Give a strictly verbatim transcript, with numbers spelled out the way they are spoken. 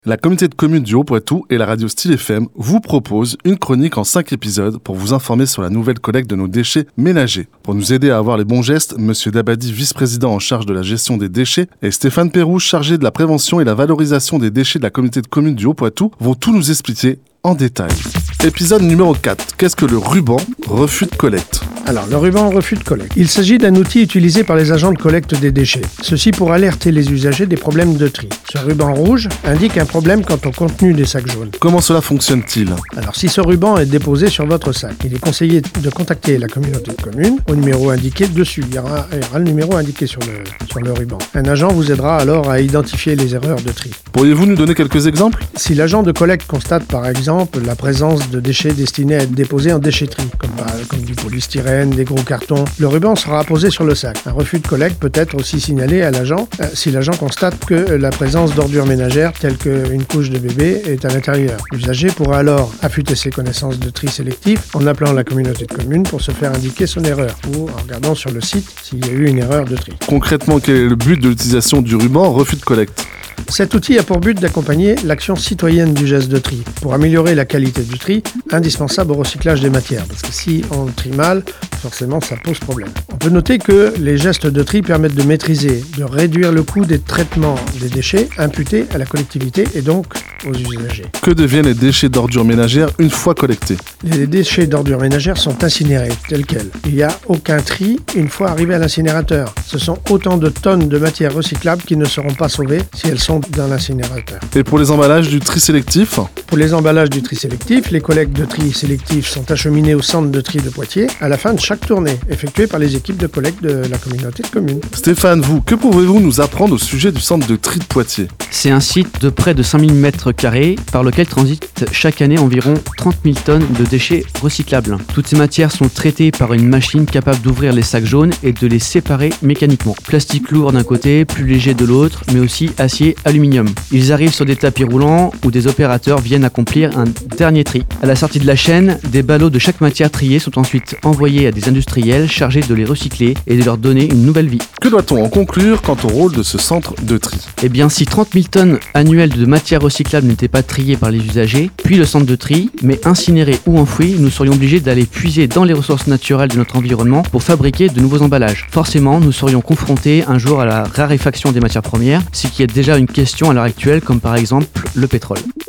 La communauté de communes du Haut-Poitou et la radio Style F M vous proposent une chronique en cinq épisodes pour vous informer sur la nouvelle collecte de nos déchets ménagers. Pour nous aider à avoir les bons gestes, Monsieur Dabadi, vice-président en charge de la gestion des déchets, et Stéphane Perrou, chargé de la prévention et la valorisation des déchets de la communauté de communes du Haut-Poitou, vont tout nous expliquer en détail. Épisode numéro quatre. Qu'est-ce que le ruban refus de collecte ? Alors, le ruban refus de collecte. Il s'agit d'un outil utilisé par les agents de collecte des déchets. Ceci pour alerter les usagers des problèmes de tri. Ce ruban rouge indique un problème quant au contenu des sacs jaunes. Comment cela fonctionne-t-il ? Alors, si ce ruban est déposé sur votre sac, il est conseillé de contacter la communauté de communes au numéro indiqué dessus. Il y aura, il y aura le numéro indiqué sur le, sur le ruban. Un agent vous aidera alors à identifier les erreurs de tri. Pourriez-vous nous donner quelques exemples ? Si l'agent de collecte constate par exemple la présence de déchets destinés à être déposés en déchetterie, comme, par, comme du polystyrène, des gros cartons, le ruban sera apposé sur le sac. Un refus de collecte peut être aussi signalé à l'agent euh, si l'agent constate que la présence d'ordures ménagères telles qu'une couche de bébé est à l'intérieur. L'usager pourra alors affûter ses connaissances de tri sélectif en appelant la communauté de communes pour se faire indiquer son erreur ou en regardant sur le site s'il y a eu une erreur de tri. Concrètement, quel est le but de l'utilisation du ruban refus de collecte ? Cet outil a pour but d'accompagner l'action citoyenne du geste de tri pour améliorer la qualité du tri, indispensable au recyclage des matières. Parce que si on trie mal, forcément ça pose problème. On peut noter que les gestes de tri permettent de maîtriser, de réduire le coût des traitements des déchets imputés à la collectivité et donc aux usagers. Que deviennent les déchets d'ordures ménagères une fois collectés ? Les déchets d'ordures ménagères sont incinérés tels quels. Il n'y a aucun tri une fois arrivés à l'incinérateur. Ce sont autant de tonnes de matières recyclables qui ne seront pas sauvées si elles sont dans l'incinérateur. Et pour les emballages du tri sélectif ? Pour les emballages du tri sélectif, les collectes de tri sélectif sont acheminées au centre de tri de Poitiers à la fin de chaque tournée, effectuée par les équipes de collecte de la communauté de communes. Stéphane, vous, que pouvez-vous nous apprendre au sujet du centre de tri de Poitiers ? C'est un site de près de cinq mille mètres carrés par lequel transitent chaque année environ trente mille tonnes de déchets recyclables. Toutes ces matières sont traitées par une machine capable d'ouvrir les sacs jaunes et de les séparer mécaniquement. Plastique lourd d'un côté, plus léger de l'autre, mais aussi acier, aluminium. Ils arrivent sur des tapis roulants où des opérateurs viennent accomplir un dernier tri. À la sortie de la chaîne, des ballots de chaque matière triée sont ensuite envoyés à des industriels chargés de les recycler et de leur donner une nouvelle vie. Que doit-on en conclure quant au rôle de ce centre de tri ? Eh bien, si trente mille tonnes annuelles de matières recyclables n'étaient pas triées par les usagers, puis le centre de tri, mais incinérées ou enfouies, nous serions obligés d'aller puiser dans les ressources naturelles de notre environnement pour fabriquer de nouveaux emballages. Forcément, nous serions confrontés un jour à la raréfaction des matières premières, ce qui est déjà une question à l'heure actuelle, comme par exemple le pétrole.